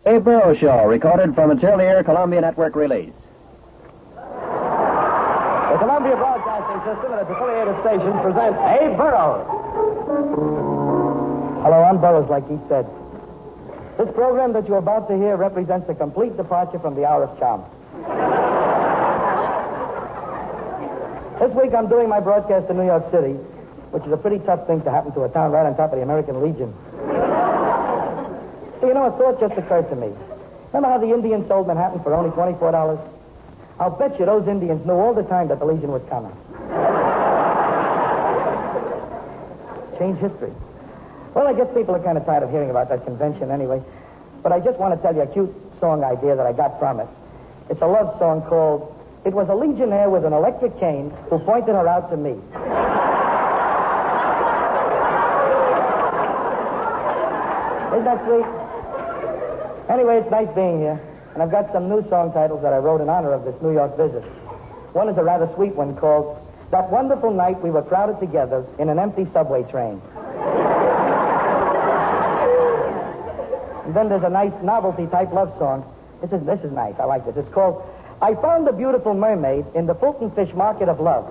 Dave Burrow Show, recorded from its earlier Columbia Network release. The Columbia Broadcasting System and its affiliated stations present Abe Burrows. Hello, I'm Burrows, like he said. This program that you're about to hear represents a complete departure from the hour of charm. This week I'm doing my broadcast in New York City, which is a pretty tough thing to happen to a town right on top of the American Legion. So, a thought just occurred to me. Remember how the Indians sold Manhattan for only $24? I'll bet you those Indians knew all the time that the Legion was coming. Change history. Well, I guess people are kind of tired of hearing about that convention anyway. But I just want to tell you a cute song idea that I got from it. It's a love song called It Was a Legionnaire with an Electric Cane Who Pointed Her Out to Me. Isn't that sweet? Anyway, it's nice being here. And I've got some new song titles that I wrote in honor of this New York visit. One is a rather sweet one called That Wonderful Night We Were Crowded Together in an Empty Subway Train. And then there's a nice novelty-type love song. This is nice. I like this. It's called I Found a Beautiful Mermaid in the Fulton Fish Market of Love.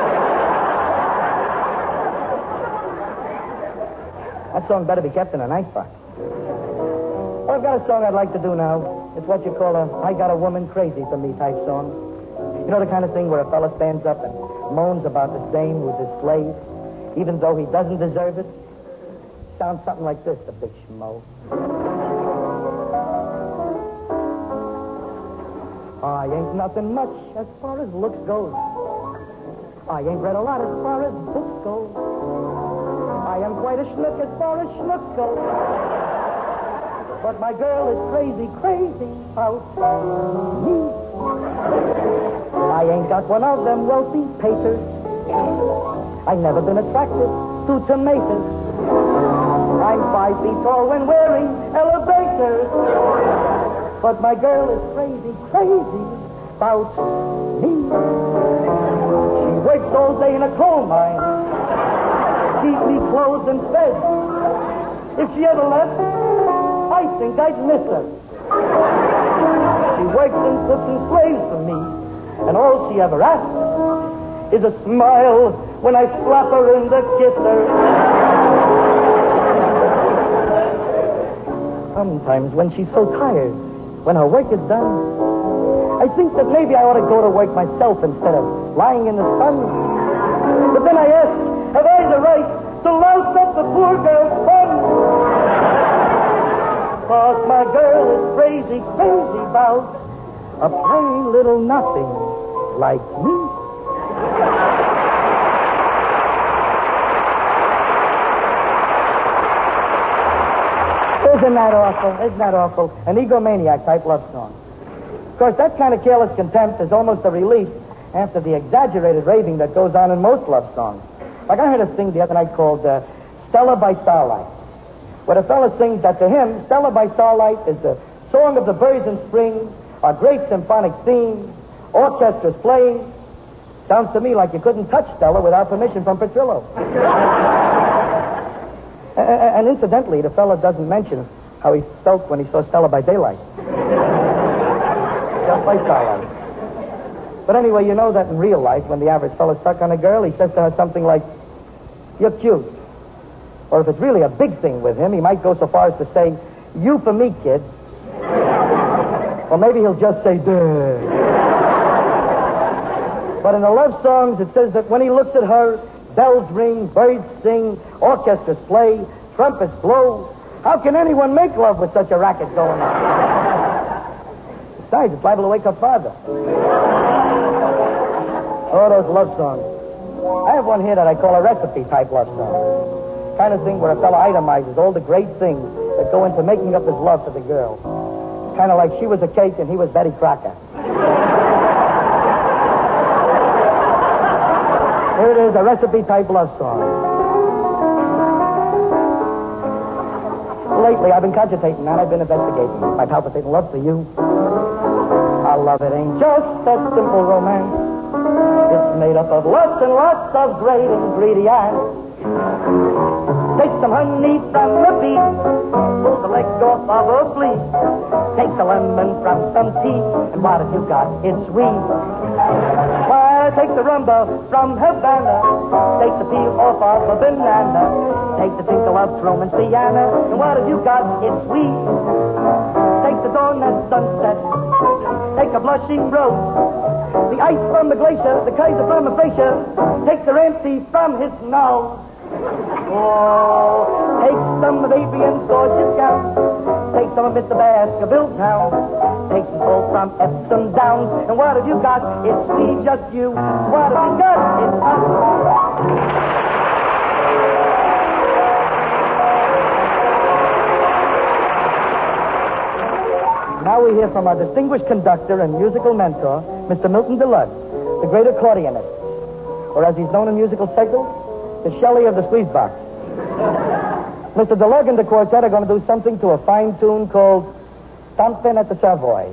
That song better be kept in a nice box. Well, I've got a song I'd like to do now. It's what you call a I Got a Woman Crazy for Me type song. You know the kind of thing where a fella stands up and moans about the dame who's his slave, even though he doesn't deserve it? Sounds something like this, the big schmo. I ain't nothing much as far as looks goes. I ain't read a lot as far as books go. I am quite a schnook as far as schnooks go. But my girl is crazy, crazy about me. I ain't got one of them wealthy papers. I've never been attracted to tomatoes. I'm 5 feet tall when wearing elevators. But my girl is crazy, crazy about me. She works all day in a coal mine. Keeps me clothed and fed. If she ever left, I think I'd miss her. She works and cooks and slaves for me, and all she ever asks is a smile when I slap her and kiss her. Sometimes when she's so tired, when her work is done, I think that maybe I ought to go to work myself instead of lying in the sun. But then I ask, have I the right to louse up the poor girl's fun? Cause my girl is crazy, crazy about a plain little nothing like me. Isn't that awful? Isn't that awful? An egomaniac type love song. Of course, that kind of careless contempt is almost a relief after the exaggerated raving that goes on in most love songs. Like I heard a thing the other night called Stella by Starlight, where the fella sings that to him, Stella by Starlight is the song of the birds in spring, a great symphonic theme, orchestras playing. Sounds to me like you couldn't touch Stella without permission from Petrillo. And incidentally, the fella doesn't mention how he felt when he saw Stella by daylight. Just by starlight. But anyway, you know that in real life, when the average fella's stuck on a girl, he says to her something like, you're cute. Or if it's really a big thing with him, he might go so far as to say, you for me, kid. Or maybe he'll just say, duh. But in the love songs, it says that when he looks at her, bells ring, birds sing, orchestras play, trumpets blow. How can anyone make love with such a racket going on? Besides, it's liable to wake her father. Oh, those love songs. I have one here that I call a recipe-type love song. Kind of thing where a fellow itemizes all the great things that go into making up his love for the girl. Kind of like she was a cake and he was Betty Crocker. Here it is, a recipe-type love song. Lately, I've been cogitating and I've been investigating my palpitating love for you. Our love, it ain't just that simple romance. It's made up of lots and lots of great ingredients. Take some honey from the bee, pull the leg off of a flea, lemon from some tea. And what have you got? It's sweet. Why, take the rumba from Havana. Take the peel off of a banana. Take the tinkle of Truman's piano. And what have you got? It's sweet. Take the dawn and sunset. Take a blushing rose. The ice from the glacier, the Kaiser from Acacia. Take the Ramsey from his nose. Oh, take some of Adrian's gorgeous gown. Take some of Mr. Baskerville town. Take some salt from Epsom Downs. And what have you got? It's me, just you. What have you got? It's us. Now we hear from our distinguished conductor and musical mentor, Mr. Milton DeLugg, the great accordionist, or as he's known in musical circles, the Shelley of the squeeze box. Mr. DeLugg and the quartet are going to do something to a fine tune called Stompin' at the Savoy.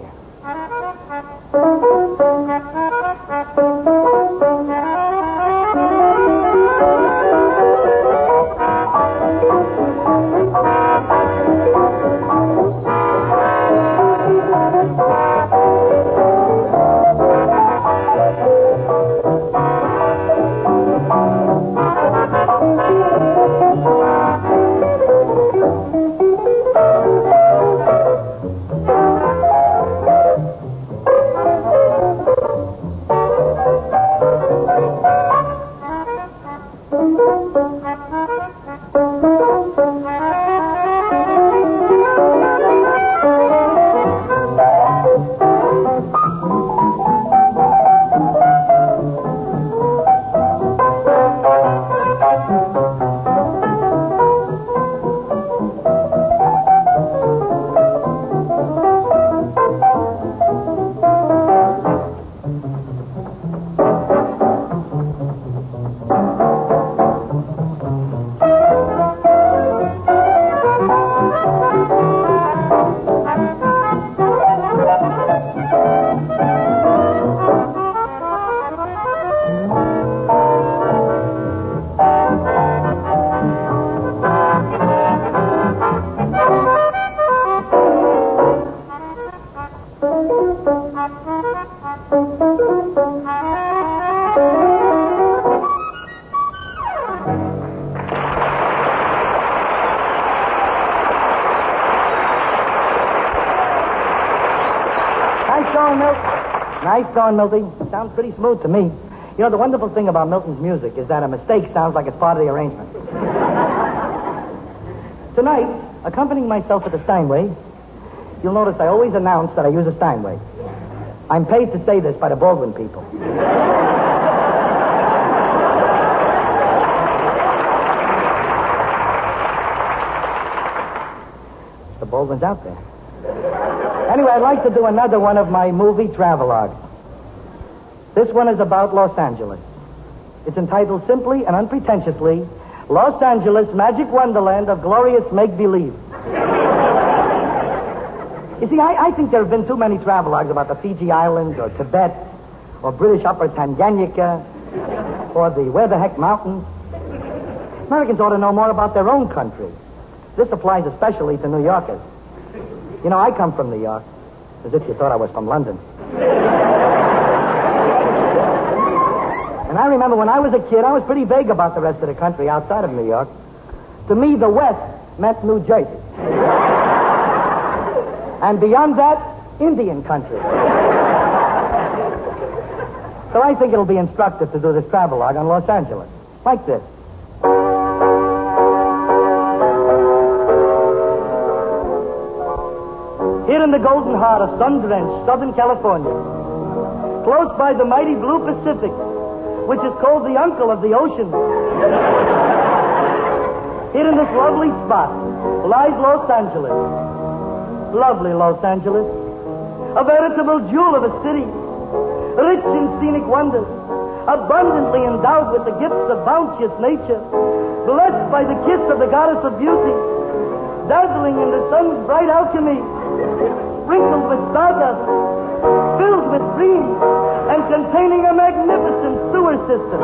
Nice going, Milty. Sounds pretty smooth to me. You know, the wonderful thing about Milton's music is that a mistake sounds like it's part of the arrangement. Tonight, accompanying myself at the Steinway, you'll notice I always announce that I use a Steinway. I'm paid to say this by the Baldwin people. The Baldwin's out there. Anyway, I'd like to do another one of my movie travelogues. This one is about Los Angeles. It's entitled simply and unpretentiously, Los Angeles, Magic Wonderland of Glorious Make-Believe. You see, I think there have been too many travelogues about the Fiji Islands or Tibet or British Upper Tanganyika or the Where the Heck Mountains. Americans ought to know more about their own country. This applies especially to New Yorkers. You know, I come from New York, as if you thought I was from London. And I remember when I was a kid, I was pretty vague about the rest of the country outside of New York. To me, the West meant New Jersey. And beyond that, Indian country. So I think it'll be instructive to do this travelogue on Los Angeles. Like this. Here in the golden heart of sun-drenched Southern California, close by the mighty blue Pacific, which is called the uncle of the ocean. Here in this lovely spot lies Los Angeles. Lovely Los Angeles. A veritable jewel of a city, rich in scenic wonders, abundantly endowed with the gifts of bounteous nature, blessed by the kiss of the goddess of beauty, dazzling in the sun's bright alchemy, sprinkled with stardust, filled with dreams, and containing a magnificent sewer system.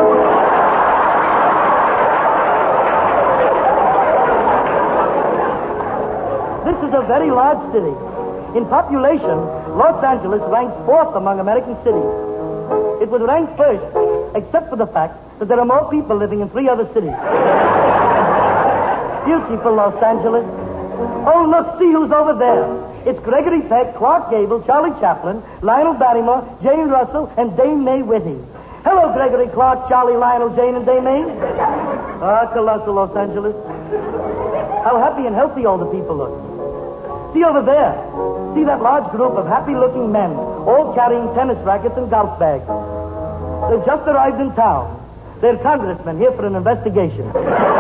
This is a very large city, In population, Los Angeles ranks fourth among American cities. It was ranked first, except for the fact that there are more people living in 3 other cities. Beautiful Los Angeles. Oh, look, see who's over there. It's Gregory Peck, Clark Gable, Charlie Chaplin, Lionel Barrymore, Jane Russell, and Dame Mae Whitty. Hello, Gregory, Clark, Charlie, Lionel, Jane, and Dame Mae. Ah, colossal Los Angeles. How happy and healthy all the people look. See over there. See that large group of happy-looking men, all carrying tennis rackets and golf bags. They've just arrived in town. They're congressmen here for an investigation.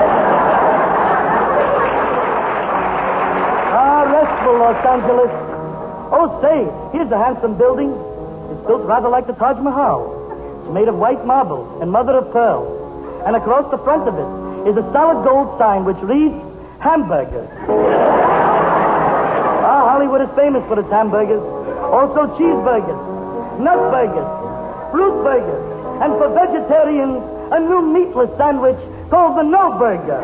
Restful Los Angeles. Oh, say, here's a handsome building. It's built rather like the Taj Mahal. It's made of white marble and mother of pearl. And across the front of it is a solid gold sign which reads, Hamburgers. Hollywood is famous for its hamburgers. Also cheeseburgers, nut burgers, fruit burgers, and for vegetarians, a new meatless sandwich called the No Burger.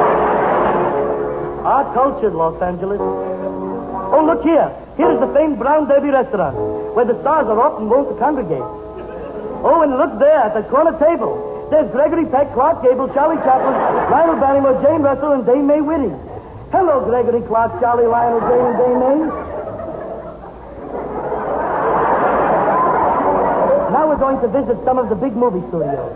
Our cultured Los Angeles. Oh, look here. Here is the famed Brown Derby restaurant, where the stars are often wont to congregate. Oh, and look there at the corner table. There's Gregory Peck, Clark Gable, Charlie Chaplin, Lionel Barrymore, Jane Russell, and Dame Mae Whitty. Hello, Gregory, Clark, Charlie, Lionel, Jane, and Dame Mae. Now we're going to visit some of the big movie studios.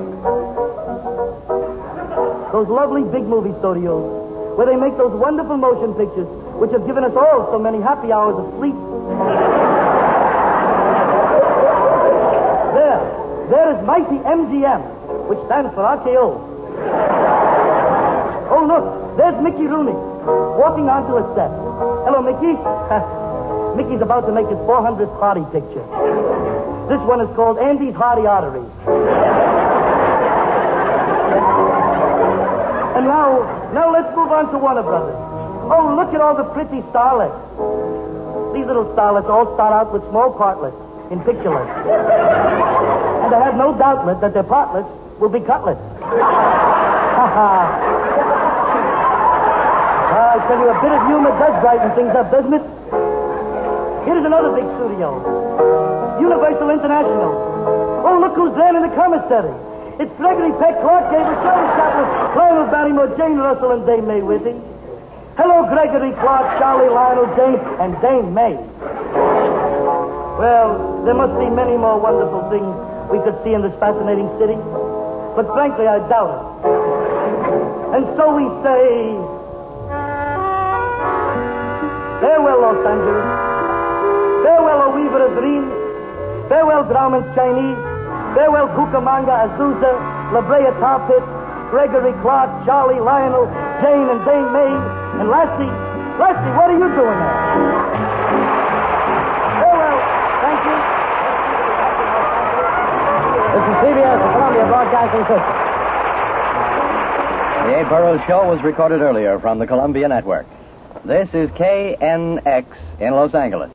Those lovely big movie studios where they make those wonderful motion pictures which have given us all so many happy hours of sleep. There is mighty MGM, which stands for RKO. Oh, look, there's Mickey Rooney, walking onto a set. Hello, Mickey. Mickey's about to make his 400th party picture. This one is called Andy's Hardy Arteries. And now let's move on to Warner Brothers. Oh, look at all the pretty starlets. These little starlets all start out with small partlets in pictureless. And I have no doubt that their partlets will be cutlets. I tell you, a bit of humor does brighten things up, doesn't it? Here's another big studio. Universal International. Oh, look who's there in the commissary. It's Gregory Peck, Clark Gable, Charlie Chaplin, Lionel Barrymore, Jane Russell, and Dame Mae Whitty. Hello, Gregory, Clark, Charlie, Lionel, Jane, and Dame Mae. Well, there must be many more wonderful things we could see in this fascinating city. But frankly, I doubt it. And so we say, farewell, Los Angeles. Farewell, O Weaver of Dreams. Farewell, Grauman's Chinese. Farewell, Cucamonga, Azusa, La Brea Tar Pit, Gregory, Clark, Charlie, Lionel, Jane, and Dame Mae. And Lassie, what are you doing there? Farewell. Thank you. This is CBS, the Columbia Broadcasting System. The Abe Burrows Show was recorded earlier from the Columbia Network. This is KNX in Los Angeles.